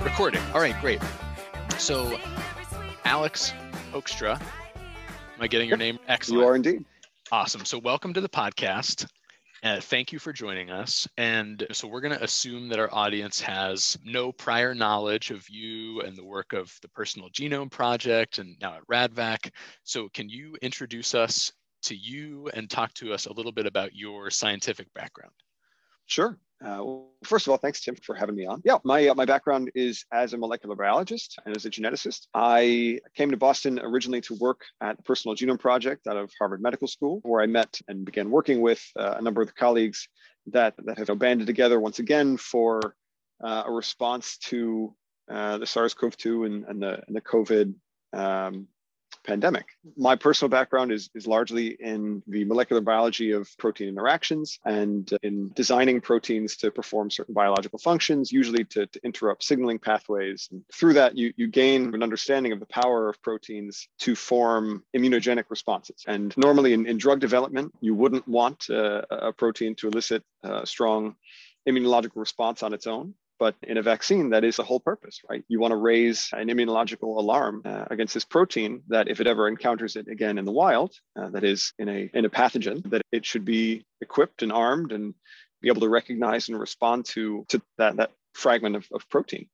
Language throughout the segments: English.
Recording. All right, great. So, Alex Hoekstra, am I getting your name? Excellent. You are indeed. Awesome. So, welcome to the podcast. Thank you for joining us. And so we're going to assume that our audience has no prior knowledge of you and the work of the Personal Genome Project and now at RADVAC. So can you introduce us to you and talk to us a little bit about your scientific background? Sure. Well, first of all, thanks, Tim, for having me on. Yeah, my background is as a molecular biologist and as a geneticist. I came to Boston originally to work at the Personal Genome Project out of Harvard Medical School, where I met and began working with a number of the colleagues that have banded together once again for a response to the SARS-CoV-2 and the COVID pandemic. My personal background is largely in the molecular biology of protein interactions and in designing proteins to perform certain biological functions, usually to interrupt signaling pathways. And through that, you gain an understanding of the power of proteins to form immunogenic responses. And normally in drug development, you wouldn't want a protein to elicit a strong immunological response on its own. But in a vaccine, that is the whole purpose, right? You want to raise an immunological alarm against this protein that if it ever encounters it again in the wild, that is in a pathogen, that it should be equipped and armed and be able to recognize and respond to that fragment of protein.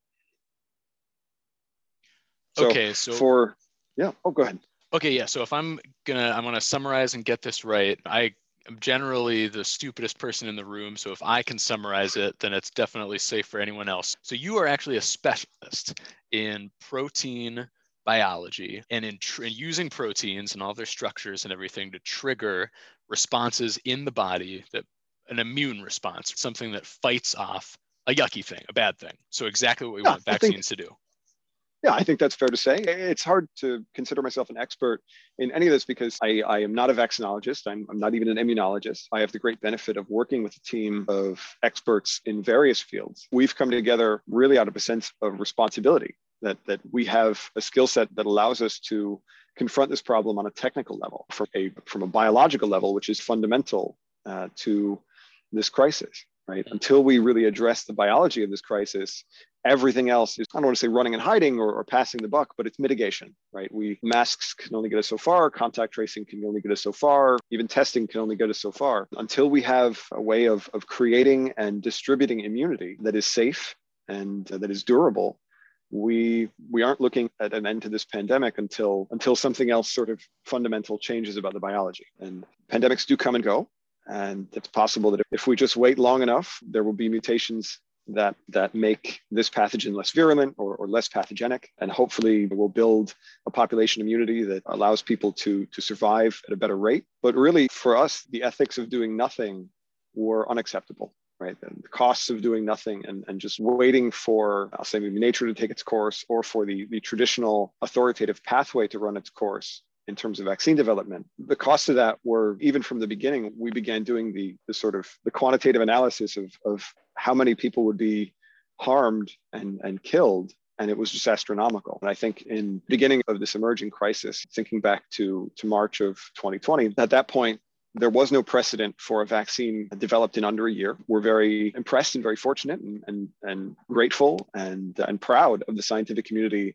So go ahead. Okay, yeah. So if I want to summarize and get this right, I'm generally the stupidest person in the room. So if I can summarize it, then it's definitely safe for anyone else. So you are actually a specialist in protein biology and in using proteins and all their structures and everything to trigger responses in the body, that an immune response, something that fights off a yucky thing, a bad thing. So exactly what we want vaccines to do. Yeah, I think that's fair to say. It's hard to consider myself an expert in any of this because I am not a vaccinologist. I'm not even an immunologist. I have the great benefit of working with a team of experts in various fields. We've come together really out of a sense of responsibility that we have a skill set that allows us to confront this problem on a technical level, from a biological level, which is fundamental to this crisis. Right? Until we really address the biology of this crisis, everything else is, I don't want to say running and hiding or passing the buck, but it's mitigation, right? Masks can only get us so far, contact tracing can only get us so far, even testing can only get us so far. Until we have a way of creating and distributing immunity that is safe and that is durable, we aren't looking at an end to this pandemic until something else sort of fundamental changes about the biology. And pandemics do come and go. And it's possible that if we just wait long enough, there will be mutations that make this pathogen less virulent or less pathogenic. And hopefully we'll build a population immunity that allows people to survive at a better rate. But really, for us, the ethics of doing nothing were unacceptable, right? And the costs of doing nothing and just waiting for, I'll say, maybe nature to take its course or for the traditional authoritative pathway to run its course. In terms of vaccine development, the costs of that were, even from the beginning, we began doing the quantitative analysis of how many people would be harmed and killed. And it was just astronomical. And I think in the beginning of this emerging crisis, thinking back to March of 2020, at that point, there was no precedent for a vaccine developed in under a year. We're very impressed and very fortunate and grateful and proud of the scientific community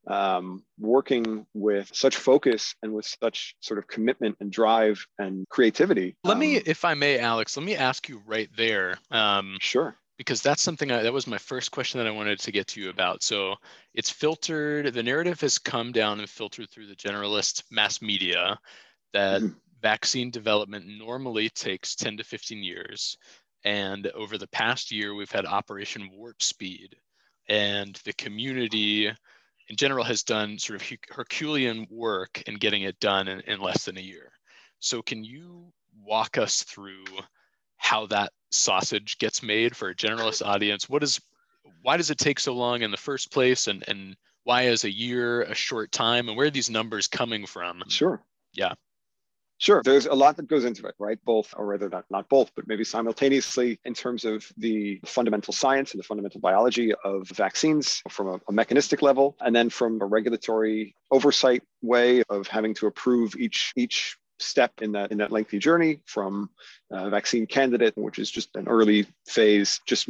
working with such focus and with such sort of commitment and drive and creativity. If I may, Alex, let me ask you right there. Sure. Because that's something that was my first question that I wanted to get to you about. So it's filtered, the narrative has come down and filtered through the generalist mass media that vaccine development normally takes 10 to 15 years. And over the past year, we've had Operation Warp Speed, and the community in general has done sort of Herculean work in getting it done in less than a year. So can you walk us through how that sausage gets made for a generalist audience? Why does it take so long in the first place? And why is a year a short time? And where are these numbers coming from? Sure. Yeah. Sure. There's a lot that goes into it, right? Both, or rather not both, but maybe simultaneously in terms of the fundamental science and the fundamental biology of vaccines from a mechanistic level, and then from a regulatory oversight way of having to approve each step in that lengthy journey from vaccine candidate, which is just an early phase, just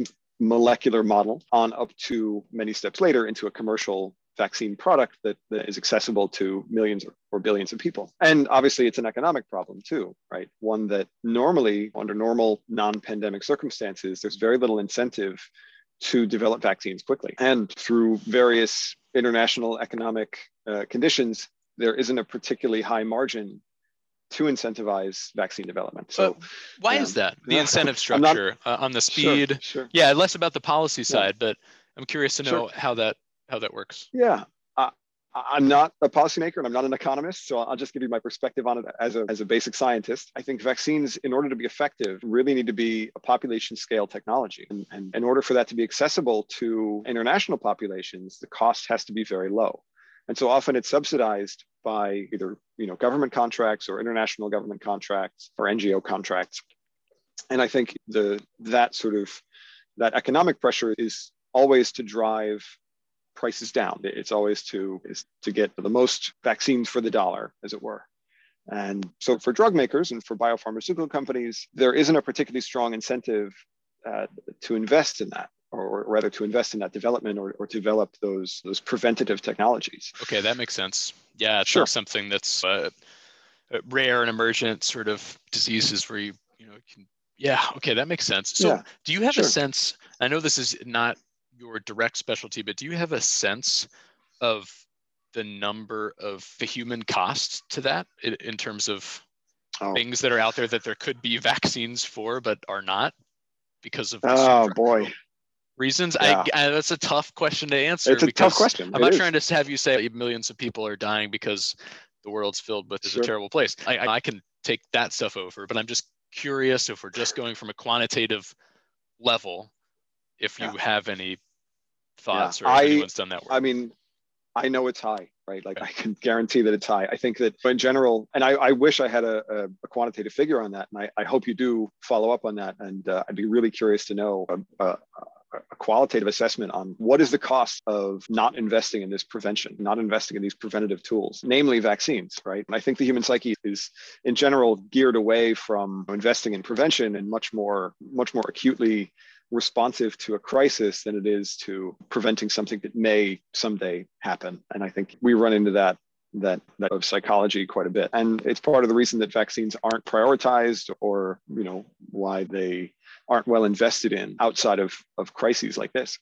molecular model on up to many steps later into a commercial vaccine product that is accessible to millions or billions of people. And obviously it's an economic problem too, right? One that normally under normal non-pandemic circumstances, there's very little incentive to develop vaccines quickly. And through various international economic conditions, there isn't a particularly high margin to incentivize vaccine development. So why is that? The incentive structure on the speed? Sure. Yeah, less about the policy side, but I'm curious to know how that works. Yeah. I'm not a policymaker and I'm not an economist, so I'll just give you my perspective on it as a basic scientist. I think vaccines, in order to be effective, really need to be a population scale technology. And in order for that to be accessible to international populations, the cost has to be very low. And so often it's subsidized by either government contracts or international government contracts or NGO contracts. And I think that economic pressure is always to drive prices down. It's always to get the most vaccines for the dollar, as it were. And so for drug makers and for biopharmaceutical companies, there isn't a particularly strong incentive to invest in that, or rather to invest in that development or develop those preventative technologies. Okay, that makes sense. Yeah, it's like something that's rare and emergent sort of diseases where you can. Yeah, okay, that makes sense. So do you have a sense, I know this is not your direct specialty, but do you have a sense of the number of the human cost to that in terms of things that are out there that there could be vaccines for, but are not because of reasons? Yeah. That's a tough question to answer. It's a tough question. I'm not trying to have you say millions of people are dying because the world's filled with this a terrible place. I can take that stuff over, but I'm just curious if we're just going from a quantitative level, if you have any thoughts or if anyone's done that work. I mean, I know it's high, right? Like I can guarantee that it's high. I think that in general, and I wish I had a quantitative figure on that. And I hope you do follow up on that. And I'd be really curious to know a qualitative assessment on what is the cost of not investing in this prevention, not investing in these preventative tools, namely vaccines, right? And I think the human psyche is in general geared away from investing in prevention and much more acutely responsive to a crisis than it is to preventing something that may someday happen. And I think we run into that of psychology quite a bit. And it's part of the reason that vaccines aren't prioritized or, why they aren't well invested in outside of crises like this.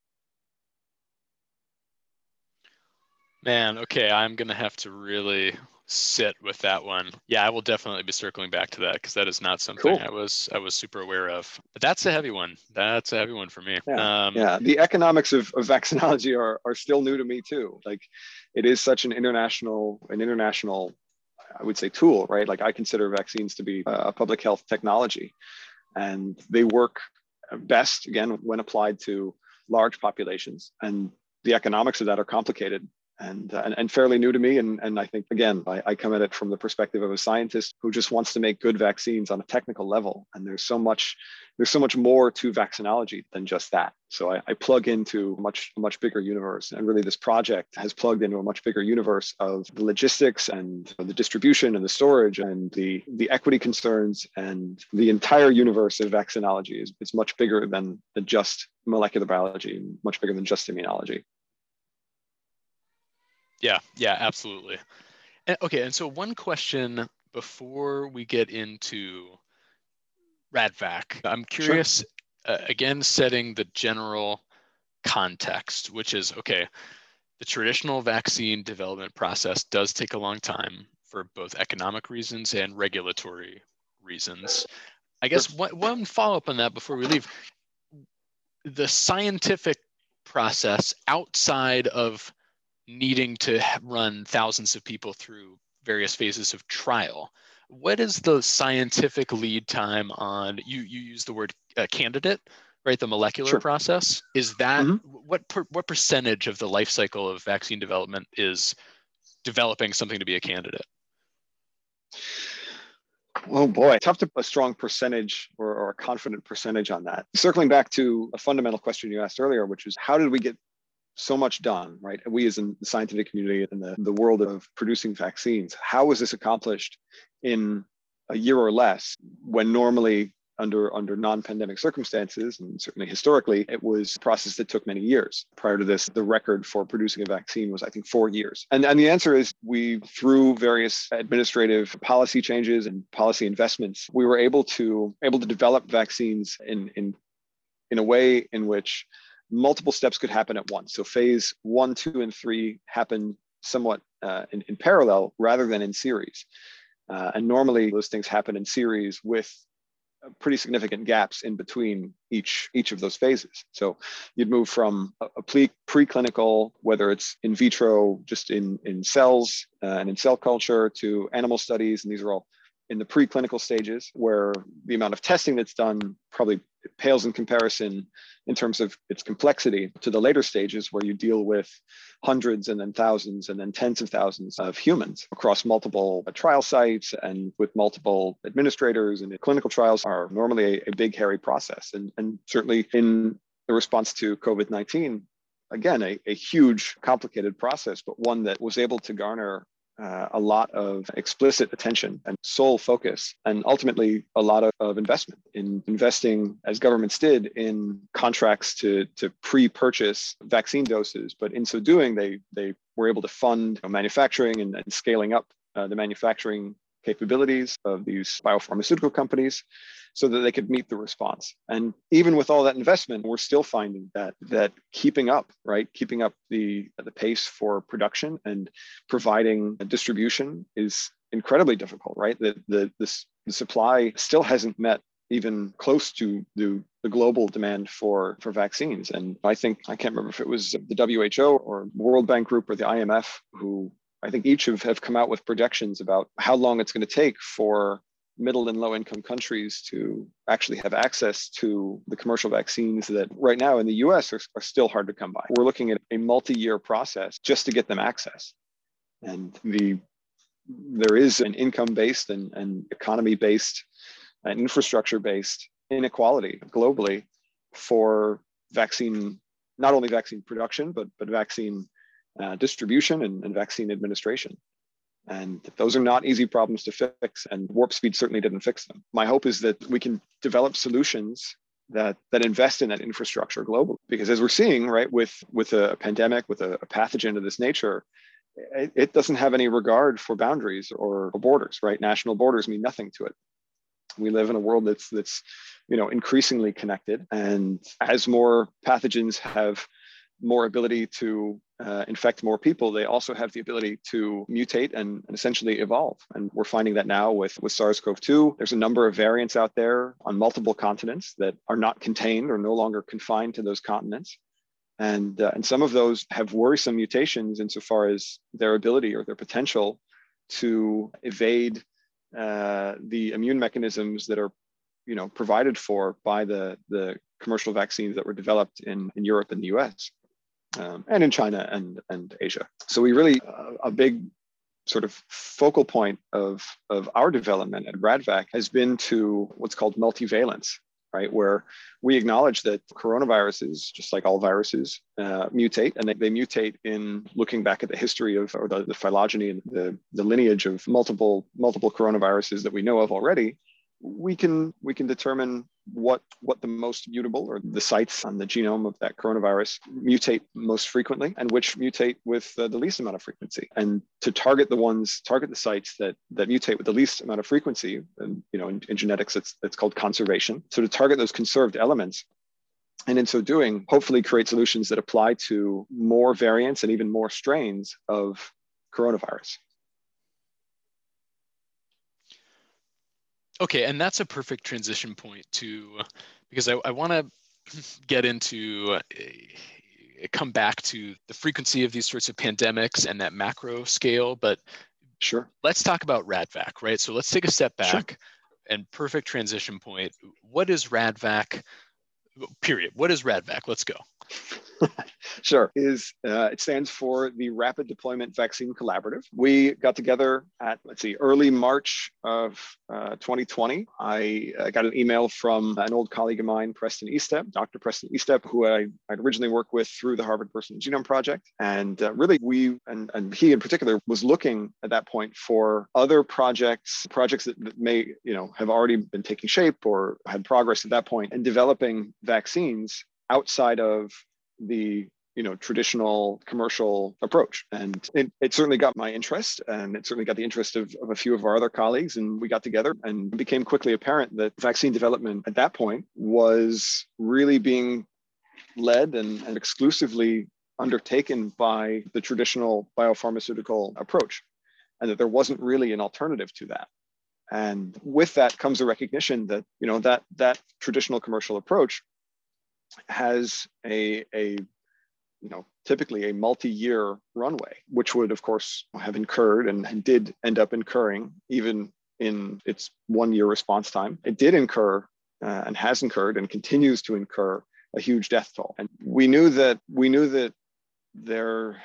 Man, okay, I'm going to have to really sit with that one. Yeah, I will definitely be circling back to that because that is not something I was super aware of. But that's a heavy one. That's a heavy one for me. Yeah. The economics of vaccinology are still new to me too. Like it is such an international, I would say, tool, right? Like I consider vaccines to be a public health technology, and they work best again when applied to large populations, and the economics of that are complicated and fairly new to me. And I think, again, I come at it from the perspective of a scientist who just wants to make good vaccines on a technical level. And there's so much more to vaccinology than just that. So I plug into a much bigger universe. And really this project has plugged into a much bigger universe of the logistics and the distribution and the storage and the equity concerns, and the entire universe of vaccinology is much bigger than just molecular biology, and much bigger than just immunology. Yeah, absolutely. And so one question before we get into RADVAC, I'm curious, again, setting the general context, which is, the traditional vaccine development process does take a long time for both economic reasons and regulatory reasons. I guess one follow-up on that before we leave, the scientific process outside of needing to run thousands of people through various phases of trial. What is the scientific lead time on, you use the word candidate, right? The molecular process. Is that, what percentage of the life cycle of vaccine development is developing something to be a candidate? Oh boy, tough to put a strong percentage or a confident percentage on that. Circling back to a fundamental question you asked earlier, which is how did we get so much done, right? We as in the scientific community and the world of producing vaccines, how was this accomplished in a year or less when normally under non-pandemic circumstances, and certainly historically, it was a process that took many years. Prior to this, the record for producing a vaccine was, I think, 4 years. And the answer is we, through various administrative policy changes and policy investments, we were able to develop vaccines in a way in which multiple steps could happen at once. So phase 1, 2, and 3 happened somewhat in parallel rather than in series. And normally those things happen in series with pretty significant gaps in between each of those phases. So you'd move from a preclinical, whether it's in vitro, just in cells and in cell culture, to animal studies. And these are all in the preclinical stages, where the amount of testing that's done probably pales in comparison in terms of its complexity to the later stages, where you deal with hundreds and then thousands and then tens of thousands of humans across multiple trial sites and with multiple administrators. And clinical trials are normally a big, hairy process. And certainly in the response to COVID-19, again, a huge, complicated process, but one that was able to garner a lot of explicit attention and sole focus, and ultimately a lot of investment in investing, as governments did, in contracts to pre-purchase vaccine doses. But in so doing, they were able to fund manufacturing and scaling up the manufacturing capabilities of these biopharmaceutical companies so that they could meet the response. And even with all that investment, we're still finding that keeping up the pace for production and providing a distribution is incredibly difficult, right? The supply still hasn't met even close to the global demand for vaccines. And I can't remember if it was the WHO or World Bank Group or the IMF, who I think each have come out with projections about how long it's going to take for middle and low income countries to actually have access to the commercial vaccines that right now in the US are still hard to come by. We're looking at a multi-year process just to get them access. And there is an income-based and economy-based and infrastructure-based inequality globally for vaccine, not only vaccine production, but vaccine distribution and vaccine administration. And those are not easy problems to fix, and Warp Speed certainly didn't fix them. My hope is that we can develop solutions that invest in that infrastructure globally. Because as we're seeing, right, with a pandemic, with a pathogen of this nature, it doesn't have any regard for boundaries or borders, right? National borders mean nothing to it. We live in a world that's increasingly connected, and as more pathogens have more ability to infect more people, they also have the ability to mutate and essentially evolve. And we're finding that now with SARS-CoV-2. There's a number of variants out there on multiple continents that are not contained or no longer confined to those continents. And some of those have worrisome mutations insofar as their ability or their potential to evade the immune mechanisms that are provided for by the commercial vaccines that were developed in Europe and the US. And in China and Asia. So we really, a big sort of focal point of our development at RADVAC has been to what's called multivalence, right? Where we acknowledge that coronaviruses, just like all viruses, mutate, and they mutate in looking back at the history of, or the phylogeny and the lineage of multiple coronaviruses that we know of already. We can determine what the most mutable, or the sites on the genome of that coronavirus, mutate most frequently, and which mutate with the least amount of frequency. And to target the sites that mutate with the least amount of frequency, and in genetics it's called conservation. So to target those conserved elements, and in so doing, hopefully create solutions that apply to more variants and even more strains of coronavirus. Okay, and that's a perfect transition point because I want to get into, come back to the frequency of these sorts of pandemics and that macro scale, but sure. Let's talk about RADVAC, right? So let's take a step back. Sure. And perfect transition point. What is RADVAC, period? What is RADVAC? Let's go. Sure. It stands for the Rapid Deployment Vaccine Collaborative. We got together at, early March of 2020. I got an email from an old colleague of mine, Preston Estep, Dr. Preston Estep, who I'd originally worked with through the Harvard Personal Genome Project. And really, and he in particular was looking at that point for other projects that may, have already been taking shape or had progress at that point, and developing vaccines outside of the traditional commercial approach. And it certainly got my interest, and it certainly got the interest of a few of our other colleagues. And we got together, and it became quickly apparent that vaccine development at that point was really being led and exclusively undertaken by the traditional biopharmaceutical approach, and that there wasn't really an alternative to that. And with that comes a recognition that, that traditional commercial approach has typically a multi-year runway, which would, of course, have incurred and did end up incurring, even in its 1-year response time. It did incur and has incurred and continues to incur a huge death toll. And we knew that there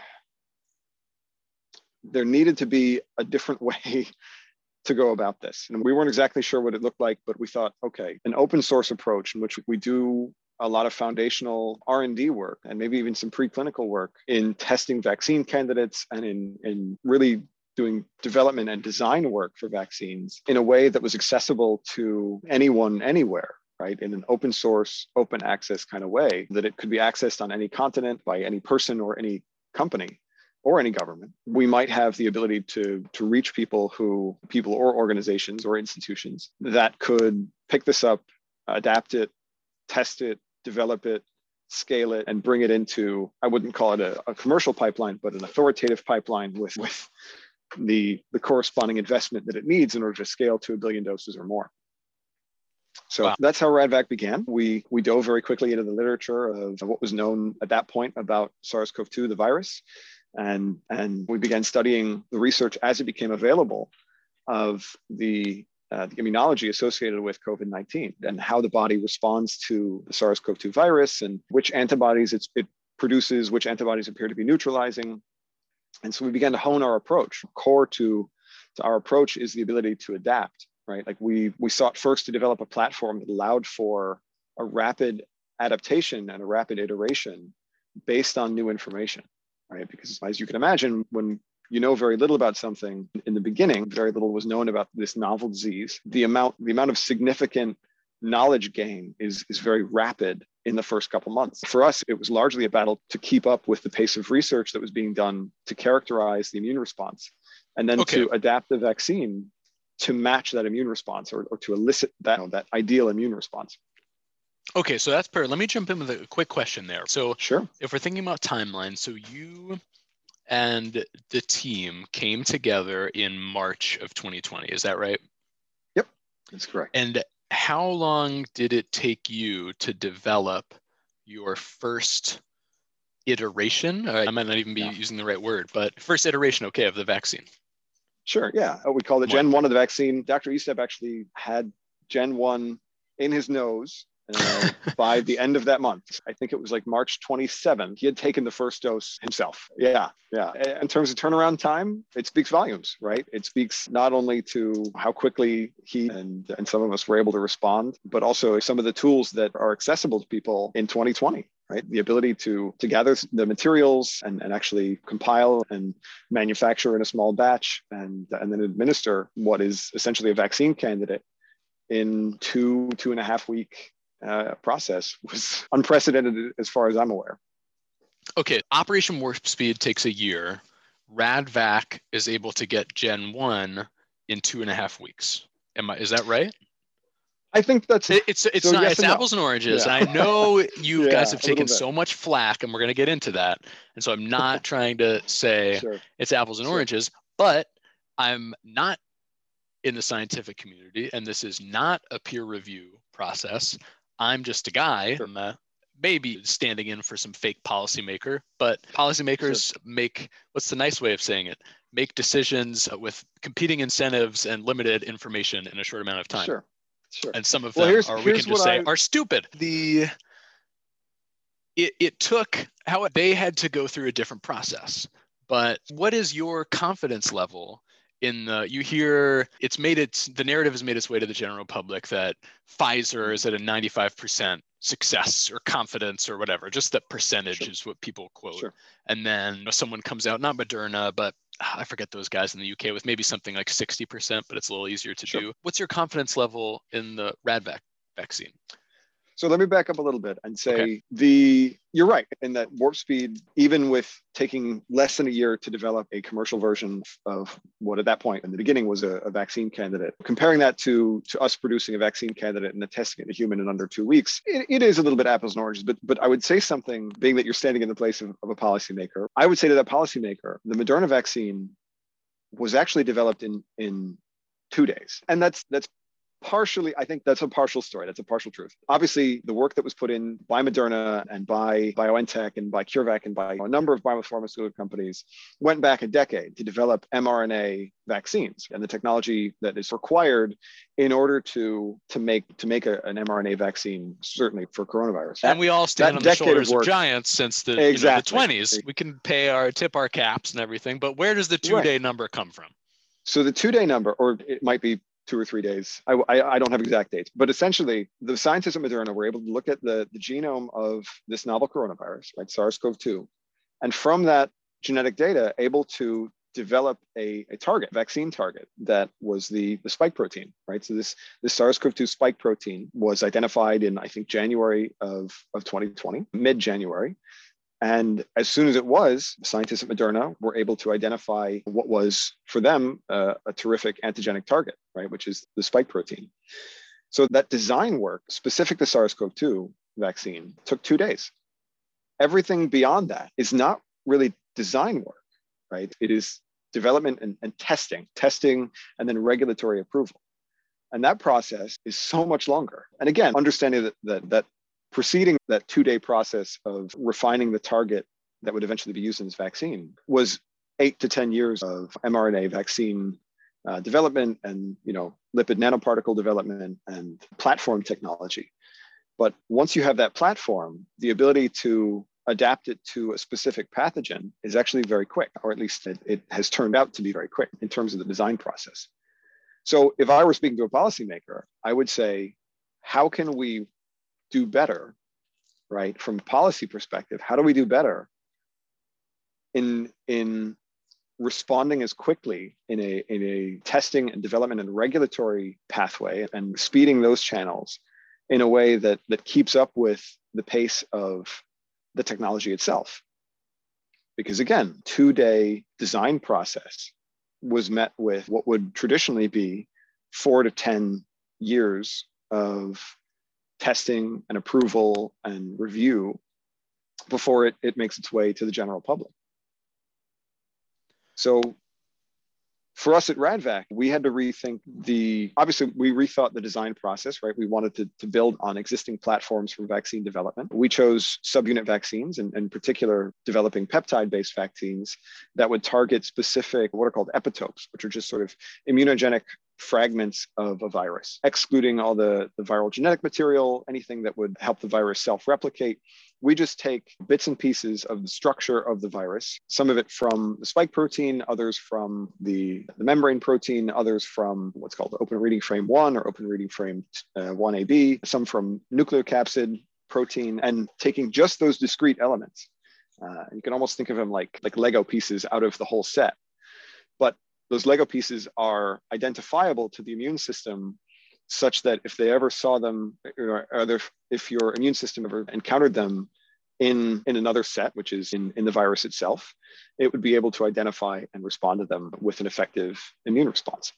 needed to be a different way to go about this. And we weren't exactly sure what it looked like, but we thought, okay, an open source approach in which we do a lot of foundational R&D work and maybe even some preclinical work in testing vaccine candidates and in really doing development and design work for vaccines in a way that was accessible to anyone, anywhere, right? In an open source, open access kind of way, that it could be accessed on any continent by any person or any company or any government. We might have the ability to reach people or organizations or institutions that could pick this up, adapt it, test it, develop it, scale it, and bring it into, I wouldn't call it a commercial pipeline, but an authoritative pipeline with the corresponding investment that it needs in order to scale to 1 billion doses or more. So wow. That's how RADVAC began. We dove very quickly into the literature of what was known at that point about SARS-CoV-2, the virus, and we began studying the research as it became available of the immunology associated with COVID-19 and how the body responds to the SARS-CoV-2 virus and which antibodies it produces, which antibodies appear to be neutralizing. And so we began to hone our approach. Core to our approach is the ability to adapt, right? Like we sought first to develop a platform that allowed for a rapid adaptation and a rapid iteration based on new information, right? Because as you can imagine, when you know very little about something in the beginning, very little was known about this novel disease. The amount of significant knowledge gain is very rapid in the first couple months. For us, it was largely a battle to keep up with the pace of research that was being done to characterize the immune response, and then to adapt the vaccine to match that immune response or to elicit that ideal immune response. Okay, so that's perfect. Let me jump in with a quick question there. So sure. If we're thinking about timeline, so you and the team came together in March of 2020. Is that right? Yep, that's correct. And how long did it take you to develop your first iteration? I might not even be using the right word, but first iteration, of the vaccine. Sure, yeah. We call it Gen 1 of the vaccine. Dr. Estep actually had Gen 1 in his nose by the end of that month. I think it was like March 27th. He had taken the first dose himself. Yeah. In terms of turnaround time, it speaks volumes, right? It speaks not only to how quickly he and some of us were able to respond, but also some of the tools that are accessible to people in 2020. Right, the ability to gather the materials and actually compile and manufacture in a small batch and then administer what is essentially a vaccine candidate in 2.5 week process was unprecedented as far as I'm aware. Okay, Operation Warp Speed takes a year. RADVAC is able to get Gen 1 in 2.5 weeks. Is that right? I think that's it's apples and oranges. Yeah. I know you guys have taken so much flack, and we're going to get into that. And so I'm not trying to say it's apples and oranges, but I'm not in the scientific community, and this is not a peer review process. I'm just a guy, maybe standing in for some fake policymaker, but policymakers make, what's the nice way of saying it? Make decisions with competing incentives and limited information in a short amount of time. Sure. And some of them are, we can just say, are stupid. it took how they had to go through a different process. But what is your confidence level in you hear the narrative has made its way to the general public that Pfizer is at a 95% success or confidence or whatever, just that percentage is what people quote. Sure. And then someone comes out, not Moderna, but I forget those guys in the UK with maybe something like 60%, but it's a little easier to do. What's your confidence level in the RADVAC vaccine? So let me back up a little bit and say okay. You're right in that Warp Speed, even with taking less than a year to develop a commercial version of what at that point in the beginning was a vaccine candidate, comparing that to us producing a vaccine candidate and then testing it in a human in under 2 weeks, it is a little bit apples and oranges. But I would say something, being that you're standing in the place of a policymaker, I would say to that policymaker, the Moderna vaccine was actually developed in 2 days. And that's partially, I think that's a partial story. That's a partial truth. Obviously, the work that was put in by Moderna and by BioNTech and by CureVac and by a number of biopharmaceutical companies went back a decade to develop mRNA vaccines and the technology that is required in order to make an mRNA vaccine, certainly for coronavirus. And we all stand on the shoulders of giants since the 20s. We can tip our caps and everything, but where does the 2-day number come from? So the 2-day number, or it might be 2 or 3 days. I don't have exact dates, but essentially the scientists at Moderna were able to look at the genome of this novel coronavirus, right, SARS-CoV-2, and from that genetic data, able to develop a vaccine target that was the spike protein, right? So this SARS-CoV-2 spike protein was identified in, I think, January of 2020, mid-January. And as soon as it was, scientists at Moderna were able to identify what was, for them, a terrific antigenic target, right, which is the spike protein. So that design work specific to SARS-CoV-2 vaccine took 2 days. Everything beyond that is not really design work, right? It is development and testing, and then regulatory approval. And that process is so much longer. And again, understanding that preceding that 2-day process of refining the target that would eventually be used in this vaccine was 8 to 10 years of mRNA vaccine development and lipid nanoparticle development and platform technology. But once you have that platform, the ability to adapt it to a specific pathogen is actually very quick, or at least it has turned out to be very quick in terms of the design process. So if I were speaking to a policymaker, I would say, how can we do better, right? From a policy perspective, how do we do better in responding as quickly in a testing and development and regulatory pathway and speeding those channels in a way that keeps up with the pace of the technology itself? Because again, 2-day design process was met with what would traditionally be 4 to 10 years of testing and approval and review before it makes its way to the general public. So for us at RADVAC, we had to rethink obviously we rethought the design process, right? We wanted to build on existing platforms for vaccine development. We chose subunit vaccines and in particular developing peptide-based vaccines that would target specific, what are called epitopes, which are just sort of immunogenic fragments of a virus, excluding all the viral genetic material, anything that would help the virus self-replicate. We just take bits and pieces of the structure of the virus, some of it from the spike protein, others from the membrane protein, others from what's called open reading frame 1 or open reading frame 1AB, some from nucleocapsid protein, and taking just those discrete elements. You can almost think of them like Lego pieces out of the whole set. But those Lego pieces are identifiable to the immune system such that if they ever saw them, or if your immune system ever encountered them in another set, which is in the virus itself, it would be able to identify and respond to them with an effective immune response.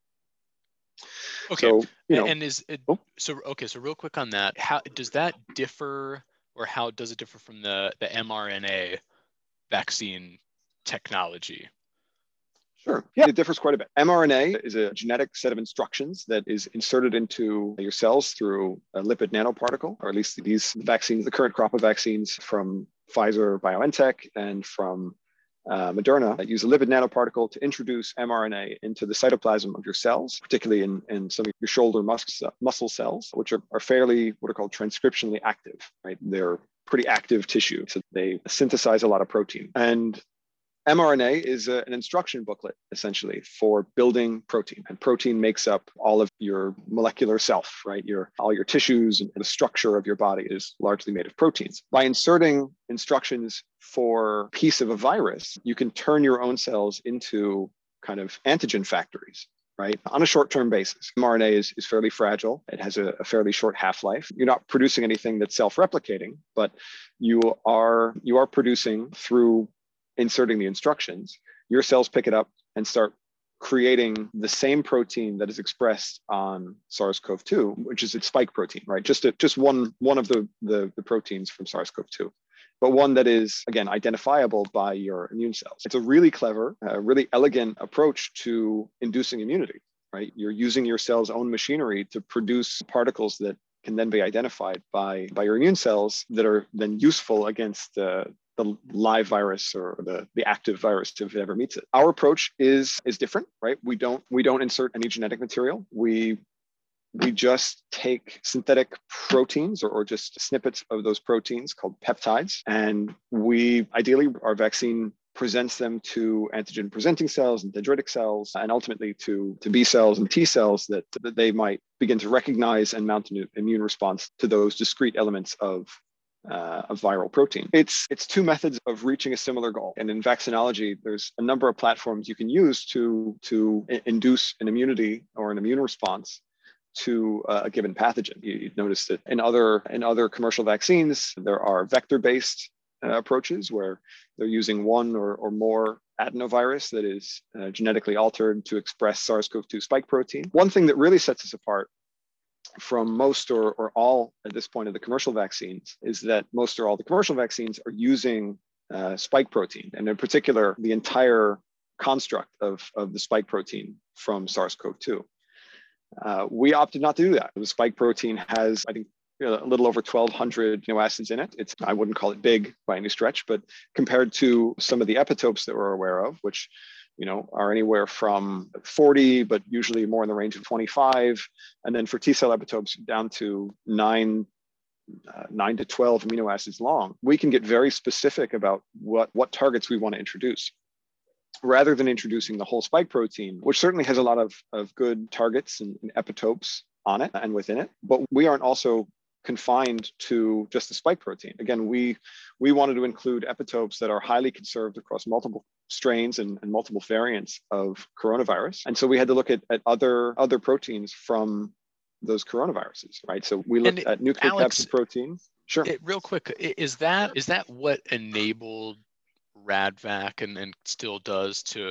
Okay. So, and is it, so real quick on that, how does that differ, or how does it differ from the mRNA vaccine technology? Sure. Yeah, it differs quite a bit. mRNA is a genetic set of instructions that is inserted into your cells through a lipid nanoparticle, or at least these vaccines, the current crop of vaccines from Pfizer, BioNTech, and from Moderna that use a lipid nanoparticle to introduce mRNA into the cytoplasm of your cells, particularly in some of your shoulder muscle cells, which are fairly what are called transcriptionally active, right? They're pretty active tissue. So they synthesize a lot of protein. And mRNA is an instruction booklet, essentially, for building protein. And protein makes up all of your molecular self, right? All your tissues and the structure of your body is largely made of proteins. By inserting instructions for a piece of a virus, you can turn your own cells into kind of antigen factories, right? On a short-term basis. mRNA is fairly fragile. It has a fairly short half-life. You're not producing anything that's self-replicating, but you are producing through inserting the instructions. Your cells pick it up and start creating the same protein that is expressed on SARS-CoV-2, which is its spike protein, right? Just one of the proteins from SARS-CoV-2, but one that is, again, identifiable by your immune cells. It's a really clever, really elegant approach to inducing immunity, right? You're using your cell's own machinery to produce particles that can then be identified by your immune cells that are then useful against the live virus or the active virus if it ever meets it. Our approach is different, right? We don't insert any genetic material. We just take synthetic proteins or just snippets of those proteins called peptides, and ideally our vaccine presents them to antigen presenting cells and dendritic cells, and ultimately to B cells and T cells that they might begin to recognize and mount an immune response to those discrete elements of viral protein. It's two methods of reaching a similar goal. And in vaccinology, there's a number of platforms you can use to induce an immunity or an immune response to a given pathogen. You'd notice that in other commercial vaccines, there are vector-based approaches where they're using one or more adenovirus that is genetically altered to express SARS-CoV-2 spike protein. One thing that really sets us apart from most or all at this point of the commercial vaccines is that most or all the commercial vaccines are using spike protein, and in particular, the entire construct of the spike protein from SARS-CoV-2. We opted not to do that. The spike protein has, I think, a little over 1,200 amino acids in it. I wouldn't call it big by any stretch, but compared to some of the epitopes that we're aware of, which are anywhere from 40, but usually more in the range of 25. And then for T cell epitopes down to 9 to 12 amino acids long, we can get very specific about what targets we want to introduce, rather than introducing the whole spike protein, which certainly has a lot of good targets and epitopes on it and within it. But we aren't also confined to just the spike protein. Again, we wanted to include epitopes that are highly conserved across multiple strains and multiple variants of coronavirus. And so we had to look at other proteins from those coronaviruses, right? So we looked at nucleocapsid protein. Sure. Real quick, is that what enabled RADVAC and still does to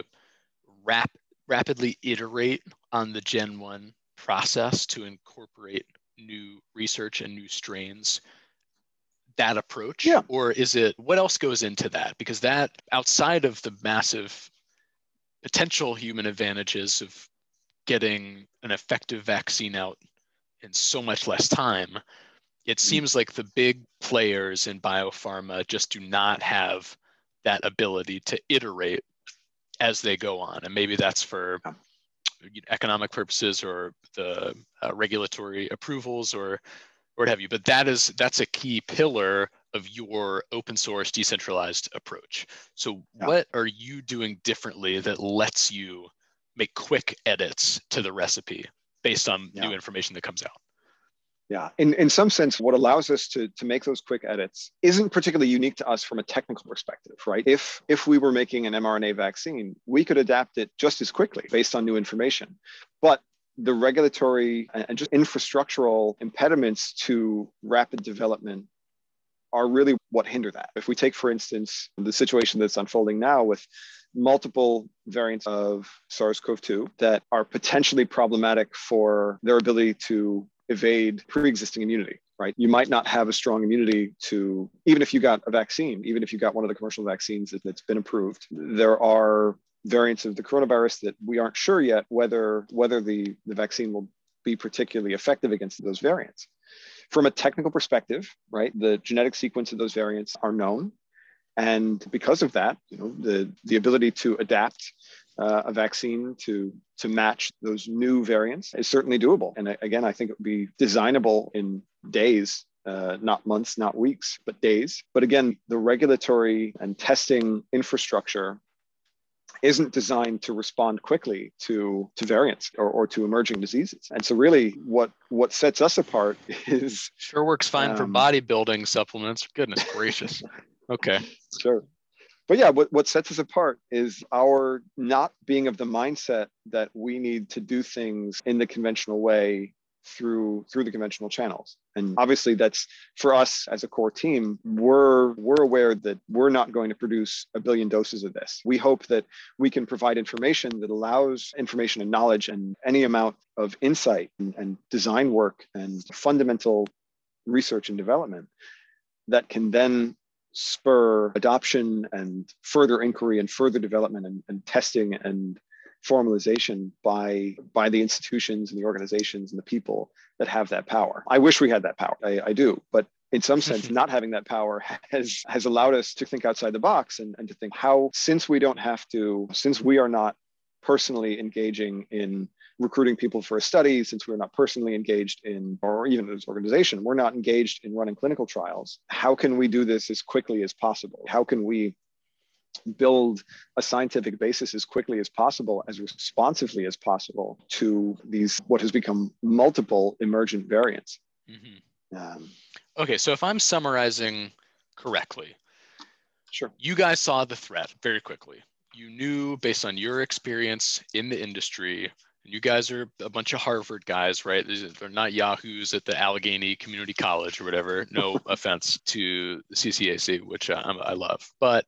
rapidly iterate on the Gen 1 process to incorporate new research and new strains, that approach? Yeah. Or is it, what else goes into that? Because that, outside of the massive potential human advantages of getting an effective vaccine out in so much less time, it seems like the big players in biopharma just do not have that ability to iterate as they go on. And maybe that's for economic purposes or the regulatory approvals or what have you. But that's a key pillar of your open source decentralized approach. So what are you doing differently that lets you make quick edits to the recipe based on new information that comes out? Yeah, in some sense, what allows us to make those quick edits isn't particularly unique to us from a technical perspective, right? If we were making an mRNA vaccine, we could adapt it just as quickly based on new information. But the regulatory and just infrastructural impediments to rapid development are really what hinder that. If we take, for instance, the situation that's unfolding now with multiple variants of SARS-CoV-2 that are potentially problematic for their ability to evade pre-existing immunity, right? You might not have a strong immunity to, even if you got a vaccine, even if you got one of the commercial vaccines that's been approved, there are variants of the coronavirus that we aren't sure yet whether the vaccine will be particularly effective against those variants. From a technical perspective, right, the genetic sequence of those variants are known. And because of that, the ability to adapt a vaccine to match those new variants is certainly doable. And again, I think it would be designable in days not months, not weeks, but days. But again, the regulatory and testing infrastructure isn't designed to respond quickly to variants or to emerging diseases. And so really what sets us apart is... Sure works fine for bodybuilding supplements. Goodness gracious. Okay. Sure. But yeah, what sets us apart is our not being of the mindset that we need to do things in the conventional way through the conventional channels. And obviously that's, for us as a core team, we're aware that we're not going to produce 1 billion doses of this. We hope that we can provide information that allows information and knowledge and any amount of insight and design work and fundamental research and development that can then spur adoption and further inquiry and further development and testing and formalization by the institutions and the organizations and the people that have that power. I wish we had that power. I do. But in some sense, not having that power has allowed us to think outside the box and to think how, since we are not personally engaging in recruiting people for a study, since we're not personally engaged in, or even as an organization, we're not engaged in running clinical trials, how can we do this as quickly as possible? How can we build a scientific basis as quickly as possible, as responsively as possible to these, what has become multiple emergent variants? Mm-hmm. Okay, so if I'm summarizing correctly, sure. You guys saw the threat very quickly. You knew based on your experience in the industry, and you guys are a bunch of Harvard guys, right? They're not yahoos at the Allegheny Community College or whatever. No offense to the CCAC, which I love, but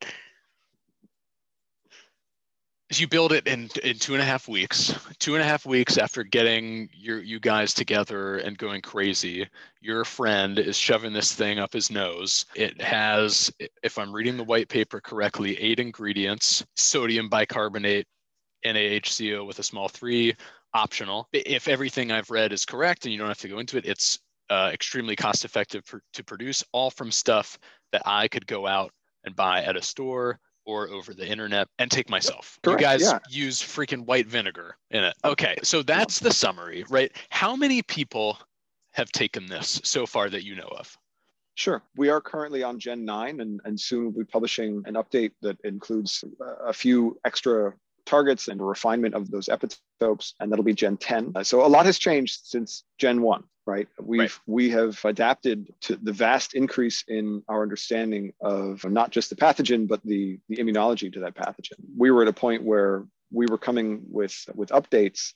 you build it in 2.5 weeks. 2.5 weeks after getting you guys together and going crazy, your friend is shoving this thing up his nose. It has, if I'm reading the white paper correctly, 8 ingredients: sodium bicarbonate, NaHCO with a small 3, optional. If everything I've read is correct and you don't have to go into it, it's extremely cost effective to produce, all from stuff that I could go out and buy at a store or over the internet and take myself. Correct, you guys use freaking white vinegar in it. Okay, so that's the summary, right? How many people have taken this so far that you know of? Sure. We are currently on Gen 9 and soon we'll be publishing an update that includes a few extra targets and a refinement of those epitopes, and that'll be Gen 10. So a lot has changed since Gen 1. Right. We have adapted to the vast increase in our understanding of not just the pathogen, but the immunology to that pathogen. We were at a point where we were coming with updates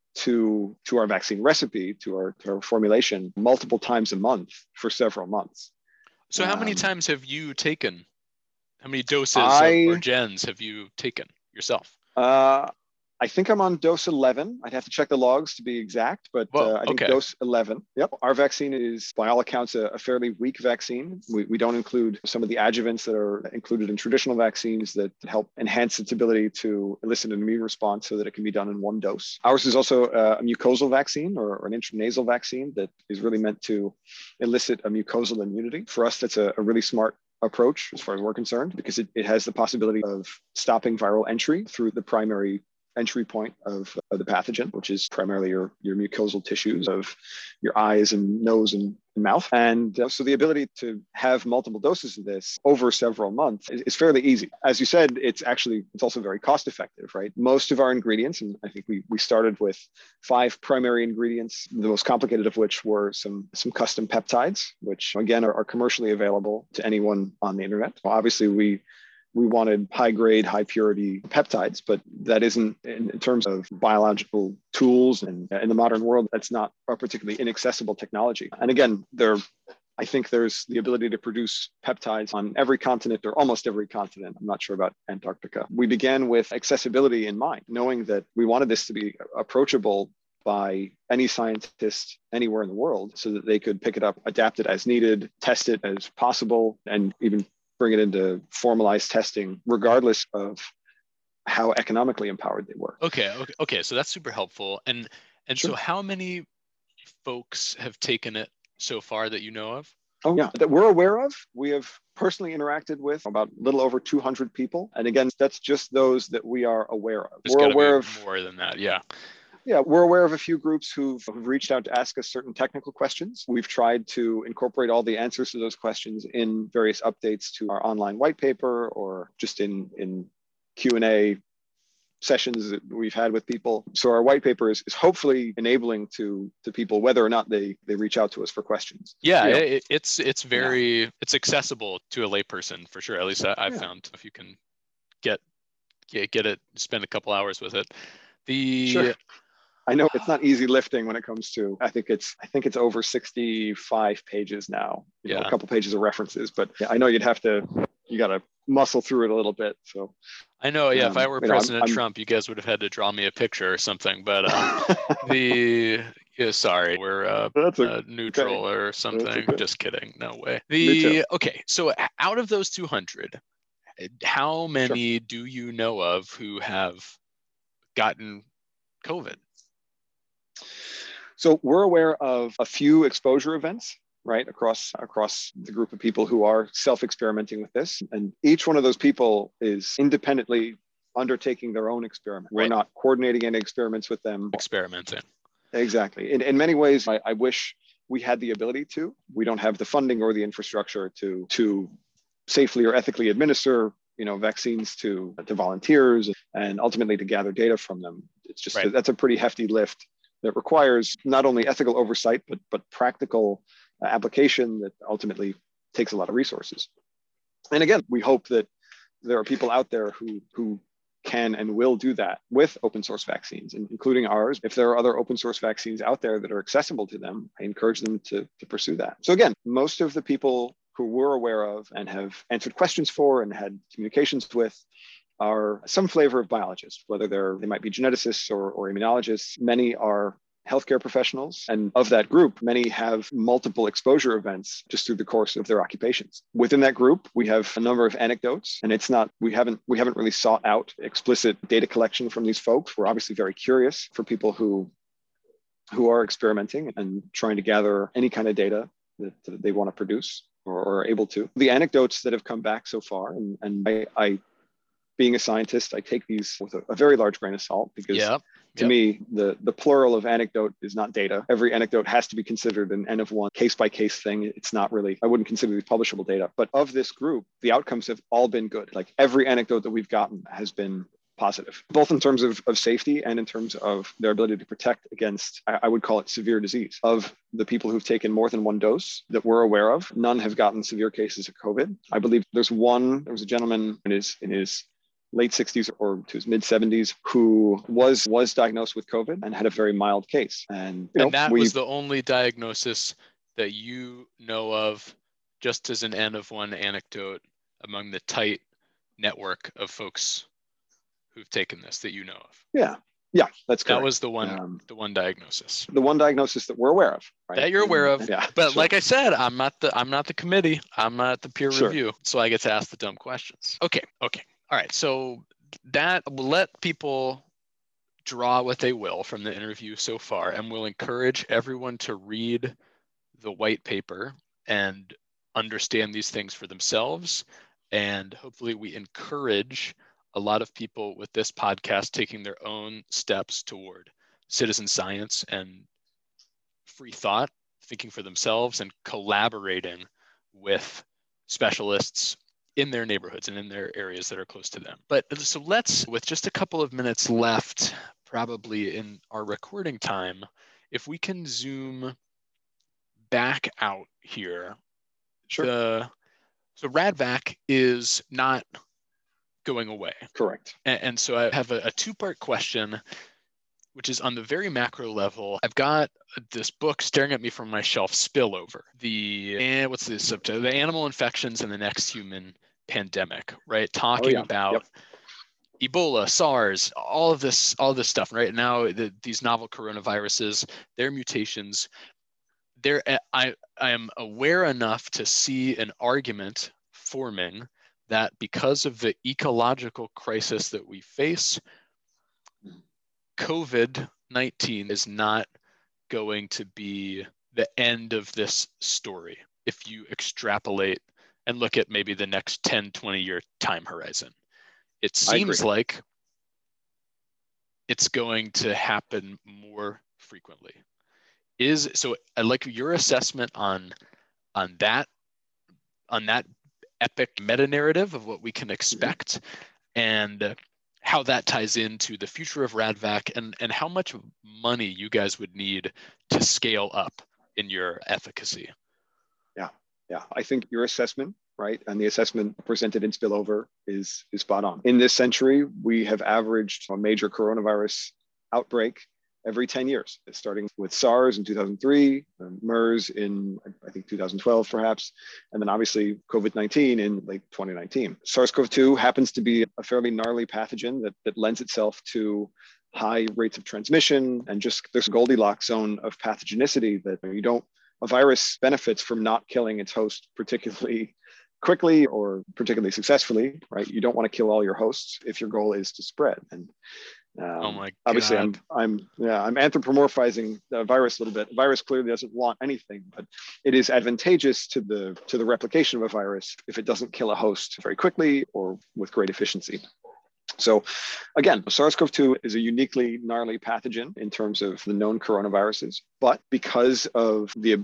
to our vaccine recipe, to our formulation multiple times a month for several months. So how many times have you taken? How many doses or gens have you taken yourself? I think I'm on dose 11. I'd have to check the logs to be exact, but I think dose 11. Yep. Our vaccine is, by all accounts, a fairly weak vaccine. We don't include some of the adjuvants that are included in traditional vaccines that help enhance its ability to elicit an immune response so that it can be done in 1 dose. Ours is also a mucosal vaccine or an intranasal vaccine that is really meant to elicit a mucosal immunity. For us, that's a really smart approach as far as we're concerned, because it has the possibility of stopping viral entry through the primary entry point of the pathogen, which is primarily your mucosal tissues of your eyes and nose and mouth. And so the ability to have multiple doses of this over several months is fairly easy. As you said, it's also very cost effective, right? Most of our ingredients, and I think we started with 5 primary ingredients, the most complicated of which were some custom peptides, which again are commercially available to anyone on the internet. Obviously, we wanted high grade, high purity peptides, but that isn't, in terms of biological tools and in the modern world, that's not a particularly inaccessible technology. And again, I think there's the ability to produce peptides on every continent or almost every continent. I'm not sure about Antarctica. We began with accessibility in mind, knowing that we wanted this to be approachable by any scientist anywhere in the world so that they could pick it up, adapt it as needed, test it as possible, and even bring it into formalized testing, regardless of how economically empowered they were. Okay. So that's super helpful. And Sure. So how many folks have taken it so far that you know of? Oh yeah, that we're aware of. We have personally interacted with about a little over 200 people. And again, that's just those that we are aware of. We're aware of more than that. Yeah. Yeah, we're aware of a few groups who've reached out to ask us certain technical questions. We've tried to incorporate all the answers to those questions in various updates to our online white paper or just in Q&A sessions that we've had with people. So our white paper is hopefully enabling to people whether or not they reach out to us for questions. Yeah, it's accessible to a layperson for sure. At least I've found if you can get it, spend a couple hours with it. Sure. I know it's not easy lifting when it comes to, I think it's over 65 pages now, you know, a couple pages of references, but I know you got to muscle through it a little bit. So I know, if I were President Trump, you guys would have had to draw me a picture or something, but sorry, we're neutral or something. Just kidding. No way. Okay. So out of those 200, how many do you know of who have gotten COVID? So we're aware of a few exposure events, right, across the group of people who are self-experimenting with this. And each one of those people is independently undertaking their own experiment. We're not coordinating any experiments with them. Experimenting. Exactly. In many ways, I wish we had the ability to. We don't have the funding or the infrastructure to safely or ethically administer, you know, vaccines to volunteers and ultimately to gather data from them. It's just that's a pretty hefty lift that requires not only ethical oversight, but practical application that ultimately takes a lot of resources. And again, we hope that there are people out there who can and will do that with open source vaccines, including ours. If there are other open source vaccines out there that are accessible to them, I encourage them to pursue that. So again, most of the people who we're aware of and have answered questions for and had communications with are some flavor of biologists, whether they might be geneticists or immunologists. Many are healthcare professionals. And of that group, many have multiple exposure events just through the course of their occupations. Within that group, we have a number of anecdotes, and we haven't really sought out explicit data collection from these folks. We're obviously very curious for people who are experimenting and trying to gather any kind of data that they want to produce or are able to. The anecdotes that have come back so far, and I being a scientist, I take these with a very large grain of salt because to me, the plural of anecdote is not data. Every anecdote has to be considered an N of one case by case thing. It's not really, I wouldn't consider these publishable data. But of this group, the outcomes have all been good. Like every anecdote that we've gotten has been positive, both in terms of safety and in terms of their ability to protect against, I would call it severe disease. Of the people who've taken more than one dose that we're aware of, none have gotten severe cases of COVID. I believe there was a gentleman in his late 60s or to his mid 70s who was diagnosed with COVID and had a very mild case. And that was the only diagnosis that you know of, just as an N of one anecdote among the tight network of folks who've taken this that you know of. Yeah, that's correct. That was the one diagnosis. The one diagnosis that we're aware of, right? That you're aware of. Yeah, but like I said, I'm not the committee. I'm not the peer review, so I get to ask the dumb questions. Okay. All right, so that will let people draw what they will from the interview so far, and we'll encourage everyone to read the white paper and understand these things for themselves. And hopefully we encourage a lot of people with this podcast taking their own steps toward citizen science and free thought, thinking for themselves and collaborating with specialists in their neighborhoods and in their areas that are close to them. But so let's, with just a couple of minutes left, probably in our recording time, if we can zoom back out here. Sure. So RADVAC is not going away. Correct. And so I have a two-part question, which is on the very macro level. I've got this book staring at me from my shelf, Spillover. What's the subtitle? The Animal Infections and the Next Human Pandemic, right? Talking about Ebola, SARS, all of this stuff, right? Now these novel coronaviruses, their mutations, I am aware enough to see an argument forming that because of the ecological crisis that we face, COVID-19 is not going to be the end of this story if you extrapolate and look at maybe the next 10, 20-year time horizon. It seems like it's going to happen more frequently. So I like your assessment on that epic meta narrative of what we can expect, and how that ties into the future of RADVAC, and how much money you guys would need to scale up in your efficacy. Yeah. I think your assessment, right, and the assessment presented in Spillover is spot on. In this century, we have averaged a major coronavirus outbreak every 10 years, starting with SARS in 2003, MERS in, I think, 2012, perhaps, and then obviously COVID-19 in late 2019. SARS-CoV-2 happens to be a fairly gnarly pathogen that lends itself to high rates of transmission and just this Goldilocks zone of pathogenicity that a virus benefits from not killing its host particularly quickly or particularly successfully, right? You don't want to kill all your hosts if your goal is to spread. And oh my God. Obviously, I'm anthropomorphizing the virus a little bit. The virus clearly doesn't want anything, but it is advantageous to the replication of a virus if it doesn't kill a host very quickly or with great efficiency. So again, SARS-CoV-2 is a uniquely gnarly pathogen in terms of the known coronaviruses, but because of the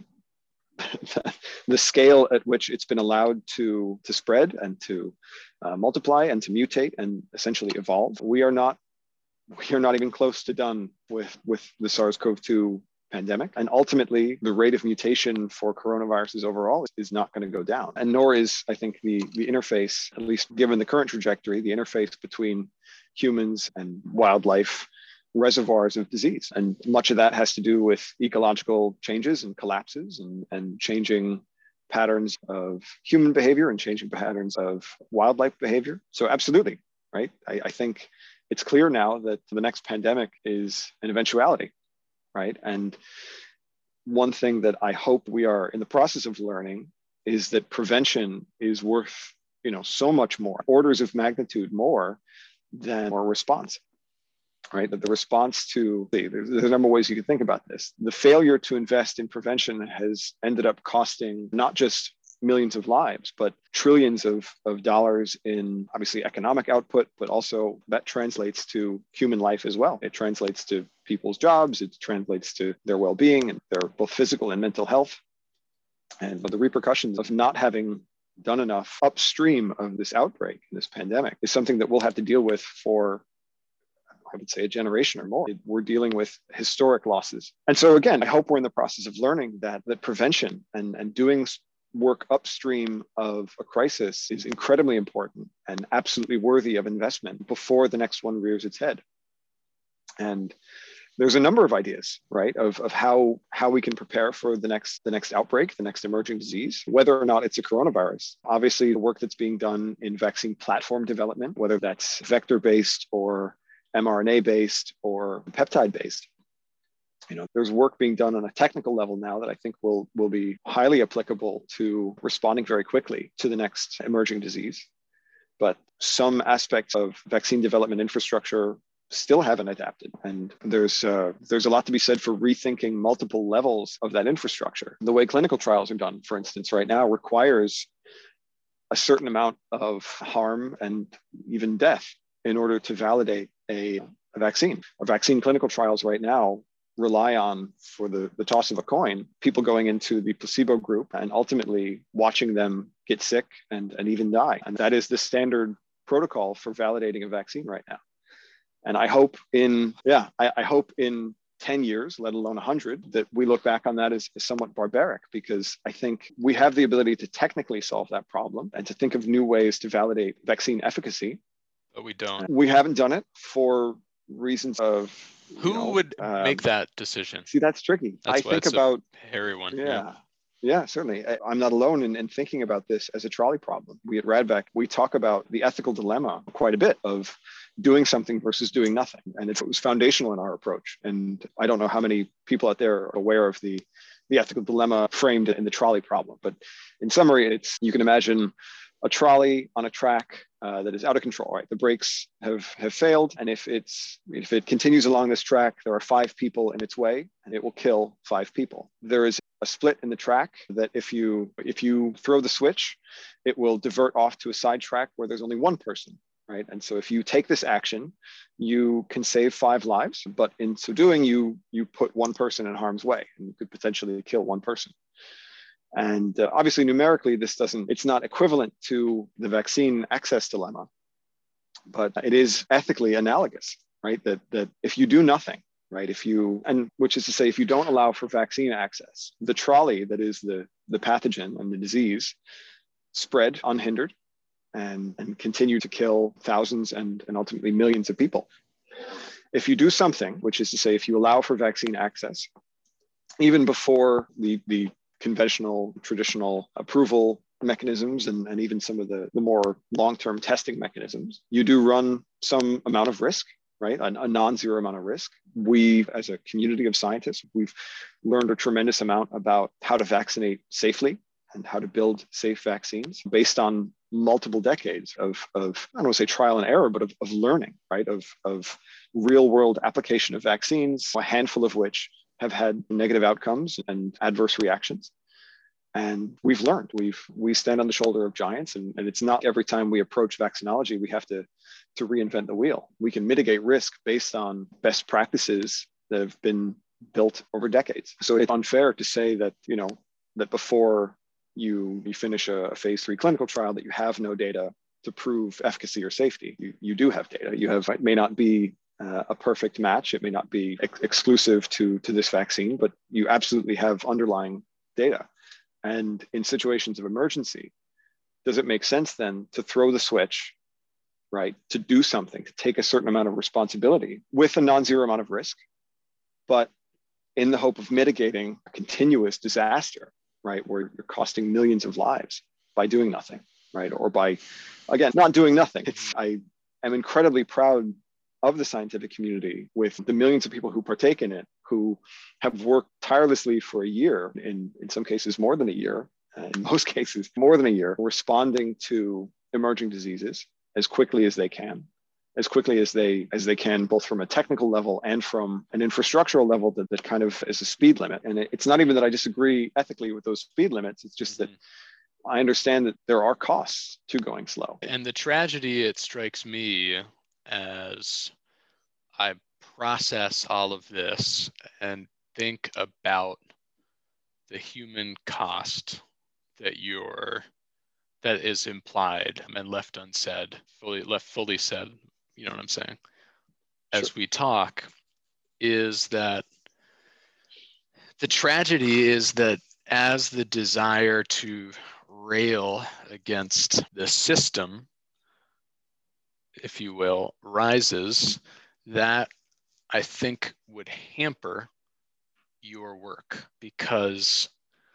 scale at which it's been allowed to spread and to multiply and to mutate and essentially evolve, we are not even close to done with the SARS-CoV-2 pandemic. And ultimately, the rate of mutation for coronaviruses overall is not going to go down. And nor is, I think, the interface, at least given the current trajectory, the interface between humans and wildlife reservoirs of disease. And much of that has to do with ecological changes and collapses and changing patterns of human behavior and changing patterns of wildlife behavior. So absolutely, right? I think it's clear now that the next pandemic is an eventuality, right? And one thing that I hope we are in the process of learning is that prevention is worth, so much more, orders of magnitude more than our response, right? That the response to, there's a number of ways you can think about this. The failure to invest in prevention has ended up costing not just millions of lives, but trillions of dollars in obviously economic output, but also that translates to human life as well. It translates to people's jobs, it translates to their well-being and their both physical and mental health. And the repercussions of not having done enough upstream of this outbreak, this pandemic, is something that we'll have to deal with for, I would say, a generation or more. We're dealing with historic losses. And so again, I hope we're in the process of learning that prevention and doing work upstream of a crisis is incredibly important and absolutely worthy of investment before the next one rears its head. And there's a number of ideas, right, of how we can prepare for the next outbreak, the next emerging disease, whether or not it's a coronavirus. Obviously, the work that's being done in vaccine platform development, whether that's vector-based or mRNA-based or peptide-based. There's work being done on a technical level now that I think will be highly applicable to responding very quickly to the next emerging disease. But some aspects of vaccine development infrastructure still haven't adapted. And there's a lot to be said for rethinking multiple levels of that infrastructure. The way clinical trials are done, for instance, right now requires a certain amount of harm and even death in order to validate a vaccine. Our vaccine clinical trials right now rely on, for the toss of a coin, people going into the placebo group and ultimately watching them get sick and even die. And that is the standard protocol for validating a vaccine right now. And I hope in 10 years, let alone 100, that we look back on that as somewhat barbaric, because I think we have the ability to technically solve that problem and to think of new ways to validate vaccine efficacy. But we don't. We haven't done it for reasons of who would make that decision. See, that's tricky. That's I think about a hairy one. Yeah, certainly. I'm not alone in thinking about this as a trolley problem. We at RADVAC, we talk about the ethical dilemma quite a bit of doing something versus doing nothing. And it was foundational in our approach. And I don't know how many people out there are aware of the ethical dilemma framed in the trolley problem. But in summary, you can imagine a trolley on a track that is out of control, right? The brakes have failed. And if it continues along this track, there are 5 people in its way and it will kill 5 people. There is a split in the track that if you throw the switch, it will divert off to a side track where there's only 1 person right? And so if you take this action, you can save 5 lives, but in so doing, you put one person in harm's way, and you could potentially kill one person. And obviously, numerically, it's not equivalent to the vaccine access dilemma, but it is ethically analogous, right? That if you do nothing, right? Which is to say, if you don't allow for vaccine access, the trolley that is the pathogen and the disease spread unhindered and continue to kill thousands and ultimately millions of people. If you do something, which is to say, if you allow for vaccine access, even before the conventional, traditional approval mechanisms and even some of the more long-term testing mechanisms, you do run some amount of risk, right? A non-zero amount of risk. We, as a community of scientists, we've learned a tremendous amount about how to vaccinate safely and how to build safe vaccines based on multiple decades of I don't want to say trial and error, but of learning, right? Of real world application of vaccines, a handful of which have had negative outcomes and adverse reactions. And we've learned, we stand on the shoulder of giants, and it's not every time we approach vaccinology, we have to reinvent the wheel. We can mitigate risk based on best practices that have been built over decades. So it's unfair to say that, that before you finish a phase 3 clinical trial that you have no data to prove efficacy or safety. You do have data. It may not be a perfect match. It may not be exclusive to this vaccine, but you absolutely have underlying data. And in situations of emergency, does it make sense then to throw the switch, right? To do something, to take a certain amount of responsibility with a non-zero amount of risk, but in the hope of mitigating a continuous disaster, right? Where you're costing millions of lives by doing nothing, right? Or by, again, not doing nothing. I am incredibly proud of the scientific community with the millions of people who partake in it, who have worked tirelessly for a year, in some cases more than a year, in most cases more than a year, responding to emerging diseases as quickly as they can, both from a technical level and from an infrastructural level that kind of is a speed limit. And it's not even that I disagree ethically with those speed limits. It's just that I understand that there are costs to going slow. And the tragedy, it strikes me as I process all of this and think about the human cost that is implied and left unsaid, fully said, you know what I'm saying? As we talk, is that the tragedy is that as the desire to rail against the system, if you will, rises, that I think would hamper your work, because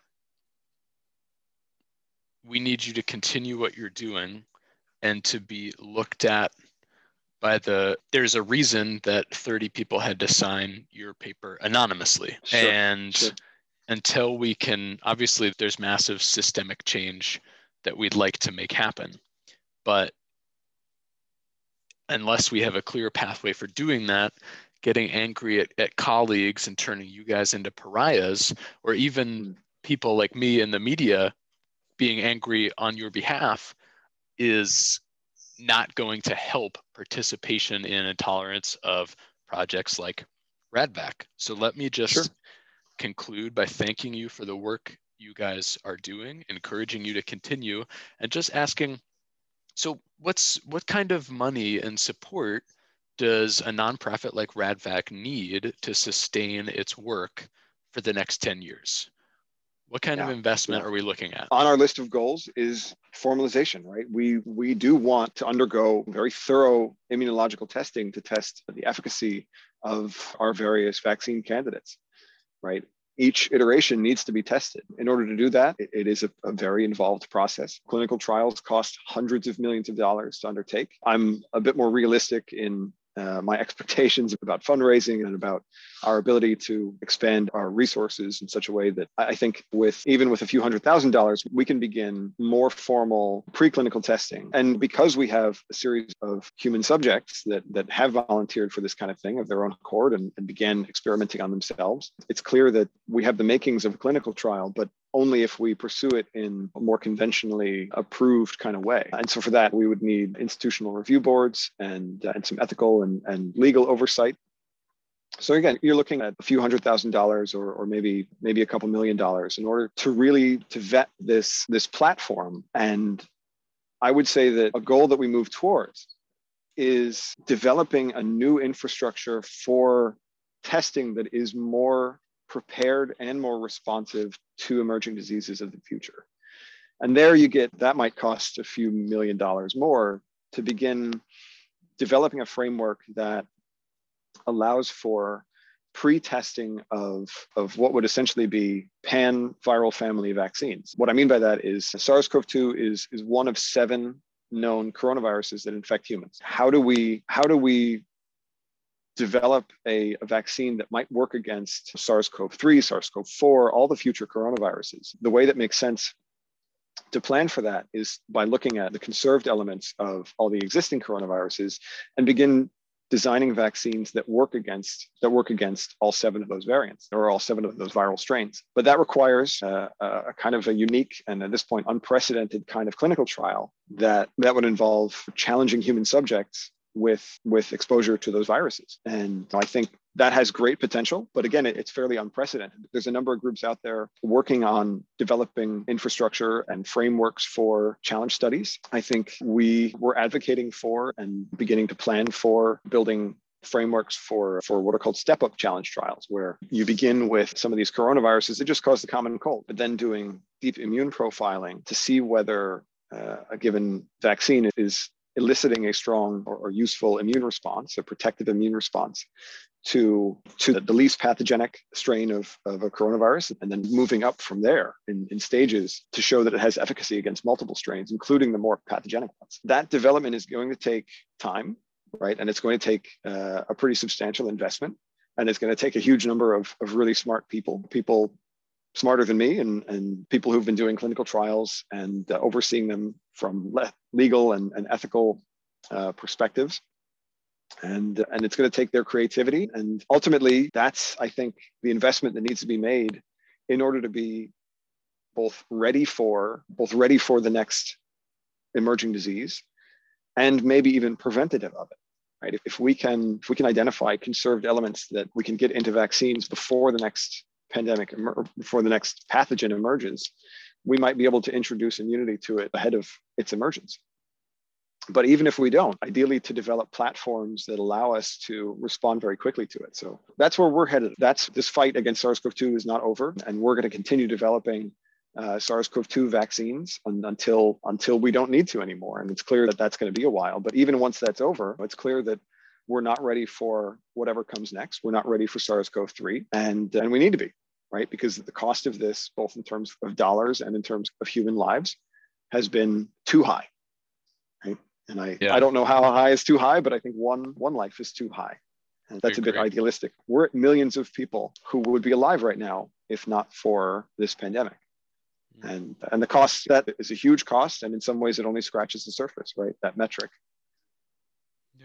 we need you to continue what you're doing and to be looked at by there's a reason that 30 people had to sign your paper anonymously. Sure. Until we can, obviously there's massive systemic change that we'd like to make happen, but unless we have a clear pathway for doing that, getting angry at colleagues and turning you guys into pariahs, or even people like me in the media being angry on your behalf, is not going to help participation in and tolerance of projects like RADVAC. So let me just conclude by thanking you for the work you guys are doing, encouraging you to continue, and just asking, so what kind of money and support does a nonprofit like RADVAC need to sustain its work for the next 10 years? What kind of investment are we looking at? On our list of goals is formalization, right? We do want to undergo very thorough immunological testing to test the efficacy of our various vaccine candidates, right? Each iteration needs to be tested. In order to do that, it is a very involved process. Clinical trials cost hundreds of millions of dollars to undertake. I'm a bit more realistic in my expectations about fundraising and about our ability to expand our resources in such a way that I think even with a few $100,000, we can begin more formal preclinical testing. And because we have a series of human subjects that have volunteered for this kind of thing of their own accord and began experimenting on themselves, it's clear that we have the makings of a clinical trial, but only if we pursue it in a more conventionally approved kind of way. And so for that, we would need institutional review boards and some ethical and legal oversight. So again, you're looking at a few $100,000 or maybe a couple $1,000,000 in order to really to vet this platform. And I would say that a goal that we move towards is developing a new infrastructure for testing that is more prepared and more responsive to emerging diseases of the future. And there you get, that might cost a few $1,000,000 more to begin developing a framework that allows for pre-testing of what would essentially be pan-viral family vaccines. What I mean by that is SARS-CoV-2 is one of 7 known coronaviruses that infect humans. How do we develop a vaccine that might work against SARS-CoV-3, SARS-CoV-4, all the future coronaviruses? The way that makes sense to plan for that is by looking at the conserved elements of all the existing coronaviruses and begin designing vaccines that work against all 7 of those variants or all 7 of those viral strains. But that requires a kind of a unique and at this point unprecedented kind of clinical trial that would involve challenging human subjects with exposure to those viruses. And I think that has great potential, but again, it's fairly unprecedented. There's a number of groups out there working on developing infrastructure and frameworks for challenge studies. I think we're advocating for and beginning to plan for building frameworks for what are called step-up challenge trials, where you begin with some of these coronaviruses that just cause the common cold, but then doing deep immune profiling to see whether a given vaccine is eliciting a strong or useful immune response, a protective immune response to the least pathogenic strain of a coronavirus, and then moving up from there in stages to show that it has efficacy against multiple strains, including the more pathogenic ones. That development is going to take time, right? And it's going to take a pretty substantial investment, and it's going to take a huge number of really smart people smarter than me and people who've been doing clinical trials and overseeing them from legal and ethical perspectives. And it's going to take their creativity. And ultimately, that's, I think, the investment that needs to be made in order to be both ready for the next emerging disease and maybe even preventative of it. Right? If we can identify conserved elements that we can get into vaccines before the next pandemic, before the next pathogen emerges, we might be able to introduce immunity to it ahead of its emergence. But even if we don't, ideally to develop platforms that allow us to respond very quickly to it. So that's where we're headed. This fight against SARS-CoV-2 is not over, and we're going to continue developing SARS-CoV-2 vaccines until we don't need to anymore. And it's clear that that's going to be a while. But even once that's over, it's clear that we're not ready for whatever comes next. We're not ready for SARS-CoV-3, and we need to be, right? Because the cost of this, both in terms of dollars and in terms of human lives, has been too high, right? And I don't know how high is too high, but I think one life is too high. And that's a bit idealistic. We're at millions of people who would be alive right now if not for this pandemic. And the cost, that is a huge cost. And in some ways, it only scratches the surface, right? That metric. Yeah.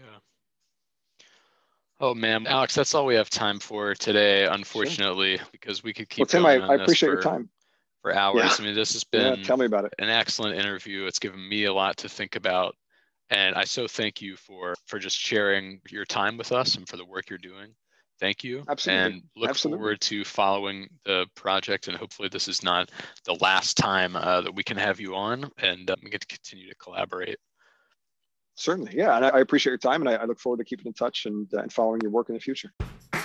Oh man, Alex, that's all we have time for today, unfortunately, because we could keep Tim, going I appreciate your time. For hours. Yeah. I mean, this has been tell me about it. An excellent interview. It's given me a lot to think about. And I so thank you for just sharing your time with us and for the work you're doing. Thank you. Absolutely. And look forward to following the project. And hopefully this is not the last time that we can have you on, and we get to continue to collaborate. Certainly. Yeah. And I appreciate your time, and I look forward to keeping in touch and following your work in the future.